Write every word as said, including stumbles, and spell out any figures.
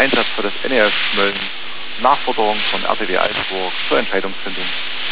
Einsatz für das N E F Mölln, Nachforderung von R T W Eisburg zur Entscheidungsfindung.